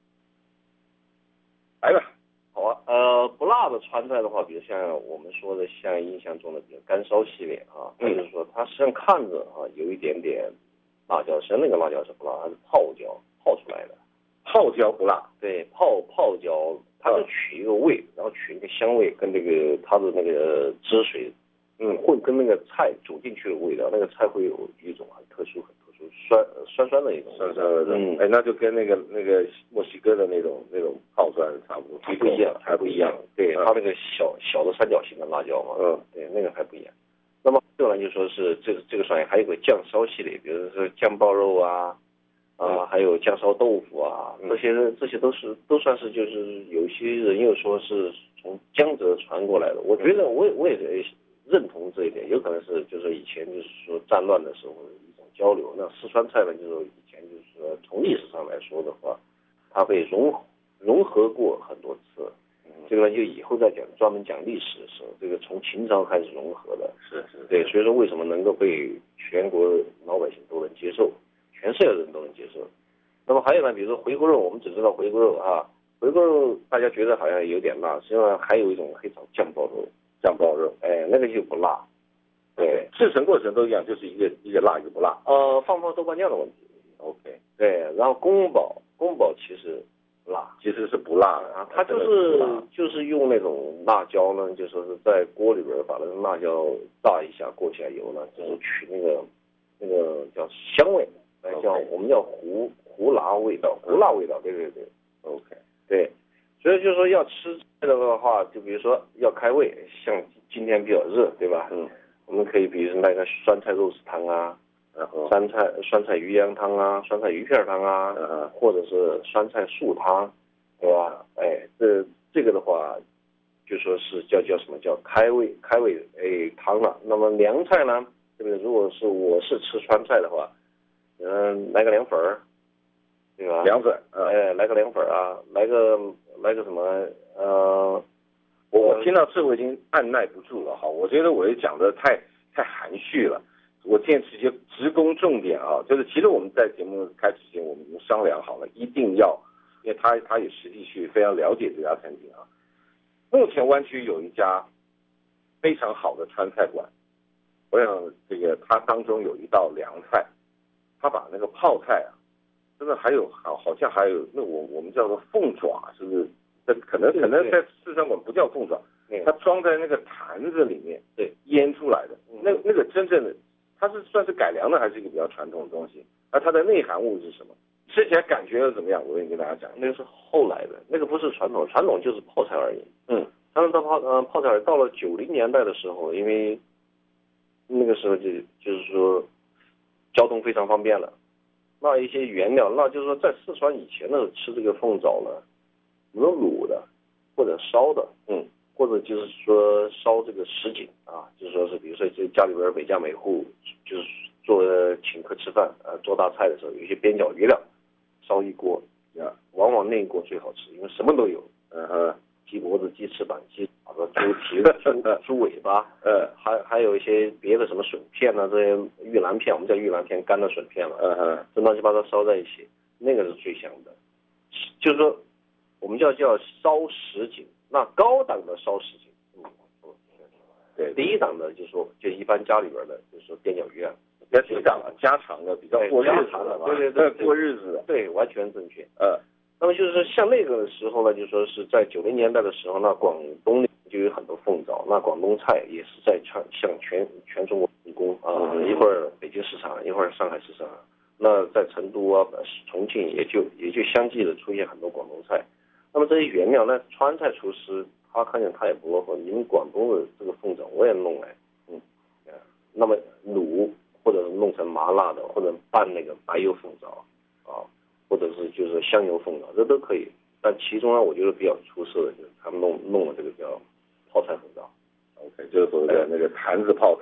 来吧。 好啊，不辣的川菜的话，比如像我们说的，像印象中的比如干烧系列啊，就是说它实际上看着啊有一点点辣椒，实际上那个辣椒是不辣，它是泡椒泡出来的。 泡椒不辣， 对，泡椒它是取一个味，然后取一个香味，跟那个它的那个汁水，会跟那个菜煮进去的味道，那个菜会有一种很特殊酸的一种酸的，那就跟那个墨西哥的那种泡出来的差不多， 还不一样，对，它那个小的三角形的辣椒嘛，对，那个还不一样。那么这个呢，就说是这个上面还有个酱烧系列，比如说酱爆肉啊，还有酱烧豆腐啊，这些都算是就是有些人又说是从江浙传过来的，我觉得我也认同这一点，有可能是就是以前就是说战乱的时候的一种交流。那四川菜呢，就是以前就是说从历史上来说的话，它被融合过很多次。这个呢，就以后再讲专门讲历史的时候，这个从秦朝开始融合的， 是对，所以说为什么能够被全国老百姓都能接受，全世界的人都能接受。那么还有呢，比如说回锅肉，我们只知道回锅肉啊，回锅肉大家觉得好像有点辣，实际上还有一种黑炒酱爆肉，那个就不辣。对， 制成过程都一样，就是一个辣一个不辣。 放豆瓣酱的问题。 OK。 对，然后宫保其实辣， 其实是不辣的啊， 它就是用那种辣椒呢，就说是在锅里边把那个辣椒炸一下，过起来油呢，就是取那个叫香味，我们叫胡辣味道，对 ，OK， 对，所以就是说要吃这个的话，就比如说要开胃，像今天比较热，对吧？我们可以比如那个酸菜肉丝汤啊，然后酸菜鱼羊汤啊，酸菜鱼片汤啊，或者是酸菜素汤，对吧？这个的话，就说是叫什么叫开胃汤了。那么凉菜呢，对不对？如果是我是吃川菜的话，来个凉粉儿，对吧？ 凉粉， 来个凉粉啊，来个什么我听到这我已经按耐不住了哈，我觉得我也讲的太含蓄了，我现在直接直攻重点啊，就是其实我们在节目开始前我们已经商量好了，一定要，因为他也实际去非常了解这家餐厅啊。目前湾区有一家非常好的川菜馆，我想这个它当中有一道凉菜，它把那个泡菜啊，真的好像还有那我们叫做凤爪，是不是？这可能在四川馆不叫凤爪，它装在那个坛子里面，对，腌出来的，那个真正的，它是算是改良的，还是一个比较传统的东西？而它的内含物是什么？吃起来感觉怎么样？我也跟大家讲， 那个是后来的，那个不是传统就是泡菜而已。他们到泡菜到了90年代的时候，因为那个时候就是说交通非常方便了，那一些原料，那就是说在四川以前的吃这个凤爪呢，有卤的或者烧的，或者就是说烧这个什锦啊，就是说是比如说这家里边每家每户就是做请客吃饭做大菜的时候，有一些边角鱼料烧一锅往往那一锅最好吃，因为什么都有，鸡脖子、鸡翅膀、鸡爪子、猪蹄子、猪尾巴，还有一些别的什么笋片啊，这些玉兰片，我们叫玉兰片，干的笋片嘛，这乱七八糟烧在一起，那个是最香的。就是说，我们叫烧什锦，那高档的烧什锦，对，低档的就一般家里边的，就是说边角鱼啊， 比较低档了，家常的，比较过日子的嘛，对，过日子的， 对，完全正确。那么就是说像那个的时候呢，就说是在90年代的时候，那广东就有很多凤爪，那广东菜也是在向全中国提供啊，一会儿北京市场，一会儿上海市场，那在成都啊、重庆也就相继的出现很多广东菜。那么这些原料呢，川菜厨师他看见他也不落后，你们广东的这个凤爪我也弄来，那么卤或者弄成麻辣的，或者拌那个白油凤爪啊。或者是就是香油凤爪，这都可以。但其中呢，我觉得比较出色的就是他们弄的这个叫泡菜凤爪。 OK， 就是所谓的那个坛子泡菜。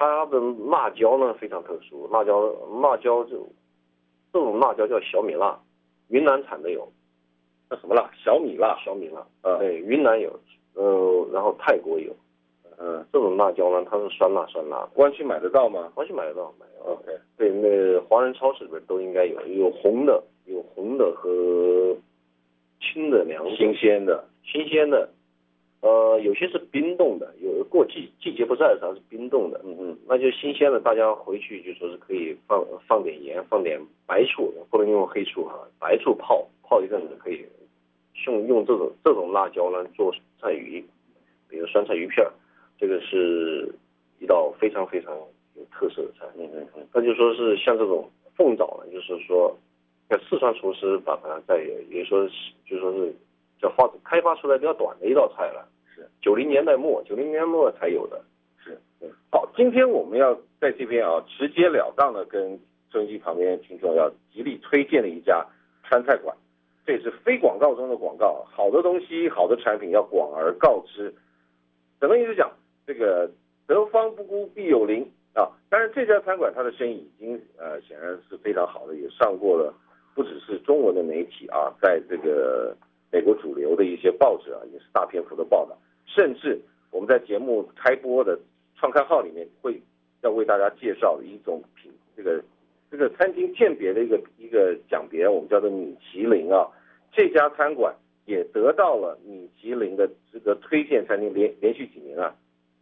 它的辣椒呢非常特殊，辣椒这种辣椒叫小米辣，云南产的有。 那什么辣？小米辣。 对，云南有，然后泰国有。这种辣椒呢，它是酸辣。 湾区买得到吗？ 湾区买得到。 OK。 对，那华人超市里边都应该有，有红的和青的两种。 新鲜的。 有些是冰冻的，有过季节不在的时候是冰冻的。那就新鲜的，大家回去就说是可以放点盐，放点白醋，不能用黑醋白醋泡一阵子可以。用这种辣椒呢做酸菜鱼，比如酸菜鱼片，这个是一道非常非常有特色的菜。那就说是像这种凤爪呢，就是说，四川厨师把它也说就说是叫开发出来比较短的一道菜了。 是 90年代末才有的。 是。好，今天我们要在这边直截了当的跟收音机旁边听众要极力推荐的一家川菜馆。这是非广告中的广告，好的东西、好的产品要广而告之。沈东一直讲，这个得方不孤必有邻啊。当然，这家餐馆它的生意已经显然是非常好的，也上过了不只是中文的媒体啊，在这个美国主流的一些报纸啊，也是大篇幅的报道。甚至我们在节目开播的创刊号里面要为大家介绍的一种这个餐厅鉴别的一个奖别，我们叫做米其林啊。这家餐馆也得到了米其林的资格推荐餐厅，连续几年啊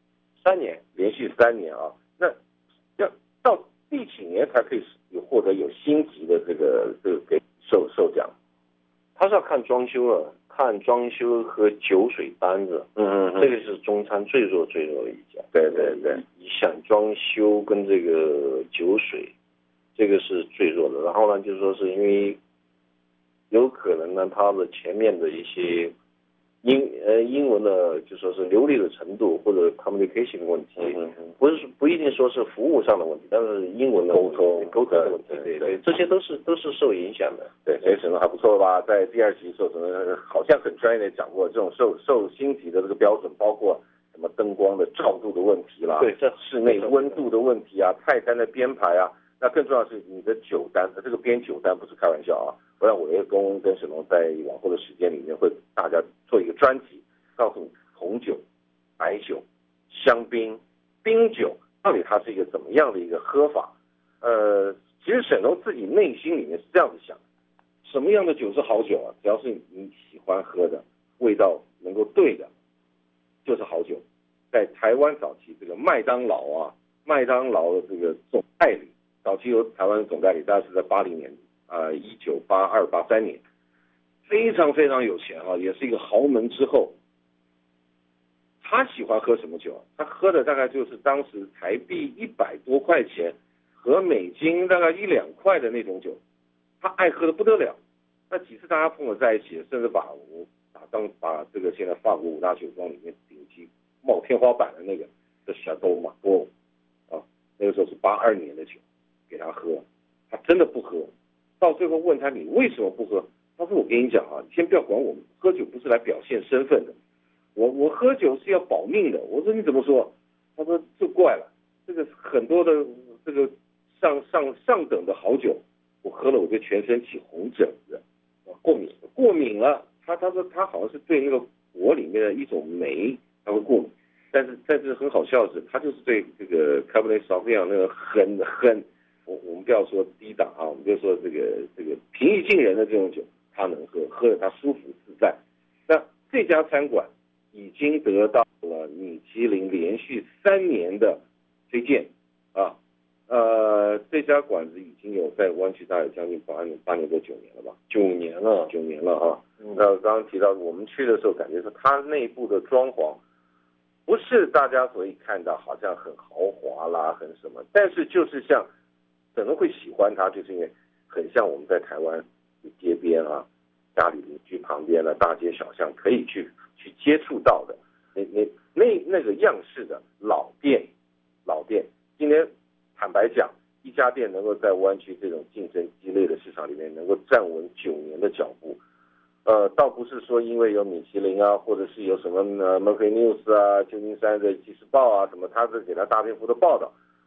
？3年，连续3年啊。那要到第几年才可以获得有星级的这个给受奖？ 他是要看装修了，看装修和酒水单子。这个是中餐最弱的一家。 对。 你想装修跟这个酒水，这个是最弱的。然后呢，就是说是因为有可能呢，它的前面的一些英文的就说是流利的程度或者 communication 问题，不一定说是服务上的问题，但是英文的沟通的问题，对，这些都是受影响的。 对，所以沈总还不错吧？在第2集的时候，沈总好像很专业的讲过，这种受星级的这个标准，包括什么灯光的照度的问题啦， 对，这室内温度的问题啊，菜单的编排啊，那更重要的是你的酒单，这个编酒单不是开玩笑啊。我也跟沈龙在往后的时间里面会大家做一个专辑，告诉你红酒、白酒、香槟、冰酒到底它是一个怎么样的一个喝法。其实沈龙自己内心里面是这样子想，什么样的酒是好酒啊？只要是你喜欢喝的，味道能够对的，就是好酒。在台湾早期，这个麦当劳的这个总代理，早期有台湾总代理，大概是在80年。1982、83年，非常非常有钱啊，也是一个豪门之后。他喜欢喝什么酒？他喝的大概就是当时台币100多块钱和美金大概1-2块的那种酒，他爱喝的不得了。那几次大家碰了在一起，甚至把这个现在法国5大酒庄里面顶级冒天花板的那个Chateau Margaux啊，那个时候是82年的酒，给他喝，他真的不喝。到最后问他你为什么不喝？他说我跟你讲啊，你先不要管我们，喝酒不是来表现身份的，我喝酒是要保命的。我说你怎么说？他说就怪了，这个很多的这个上等的好酒，我喝了我就全身起红疹子，过敏了。他说他好像是对那个果里面的一种酶他会过敏，但是很好笑的是，他就是对这个 Cabernet Sauvignon 那个很。我们不要说低档啊，我们就说这个平易近人的这种酒，他能喝得他舒服自在。那这家餐馆已经得到了米其林连续3年的推荐啊。这家馆子已经有在湾区大概有将近8年多9年了吧？9年了啊。那刚刚提到我们去的时候，感觉说它内部的装潢不是大家所以看到好像很豪华啦，很什么，但是就是像。可能会喜欢它，就是因为很像我们在台湾街边啊，家里邻居旁边的大街小巷可以去接触到的那个样式的老店。今天坦白讲，一家店能够在湾区这种竞争激烈的市场里面能够站稳9年的脚步，倒不是说因为有米其林啊，或者是有什么Mercury News 啊、旧金山的纪事报啊什么，他是给他大篇幅的报道。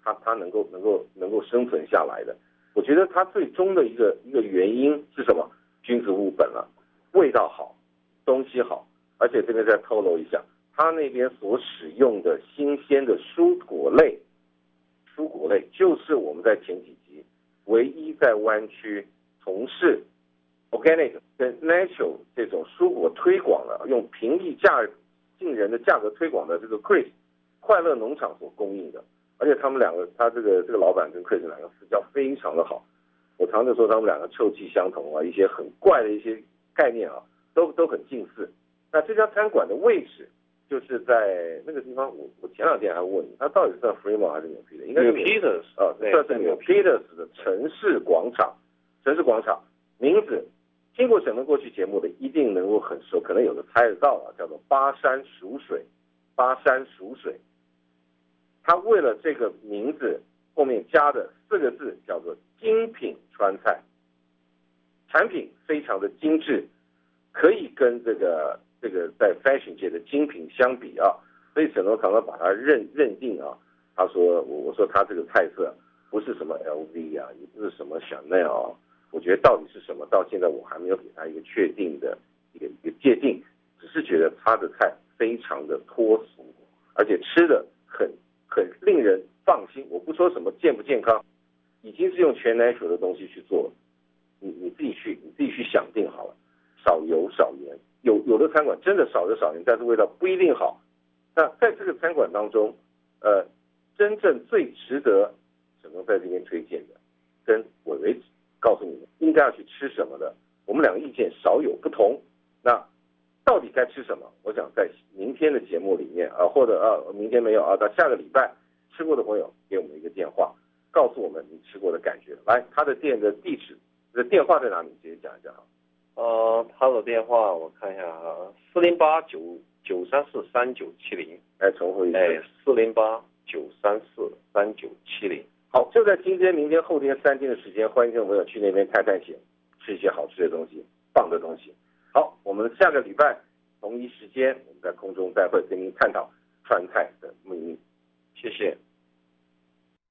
它能够生存下来的。我觉得它最终的一个原因是什么？君子务本了，味道好，东西好，而且这边再透露一下，它那边所使用的新鲜的蔬果类就是我们在前几集唯一在湾区从事 organic 跟 natural 这种蔬果推广的，用平易近人的价格推广的这个 Chris 快乐农场所供应的。而且他们两个，他这个老板跟 Chris 两个私交非常的好，我常常说他们两个臭气相同啊，一些很怪的一些概念啊，都很近似。那这家餐馆的位置就是在那个地方，我前2天还问你，它到底是在 Fremont 还是纽皮的？应该是 Peters 啊，这是纽 Peters 的城市广场。名字听过沈腾过去节目的一定能够很熟，可能有的猜得到啊，叫做巴山蜀水。他为了这个名字后面加的4个字叫做精品川菜，产品非常的精致，可以跟这个在 fashion 界的精品相比啊，所以沈腾常常把它认定啊，他说我说他这个菜色不是什么 LV 啊，也不是什么 Chanel 啊，我觉得到底是什么，到现在我还没有给他一个确定的一个界定，只是觉得他的菜非常的脱俗，而且吃的很令人放心。我不说什么健不健康，已经是用全 natural 的东西去做了，你自己去想定好了，少油少盐。有的餐馆真的少油少盐，但是味道不一定好。那在这个餐馆当中，真正最值得沈腾在这边推荐的，跟伟伟告诉你们应该要去吃什么的，我们两个意见少有不同。那到底该吃什么？我想在明天的节目里面啊，或者明天没有啊，到下个礼拜吃过的朋友给我们一个电话，告诉我们你吃过的感觉。来，他的店的地址、电话在哪里？直接讲一讲。 他的电话我看一下啊，408-934-3970。 来重复一次。 408-934-3970。 好，就在今天、明天、后天3天的时间，欢迎各位朋友去那边探险，吃一些好吃的东西，棒的东西。好，我们下个礼拜同一时间，我们在空中再会跟您探讨川菜的秘密。谢谢。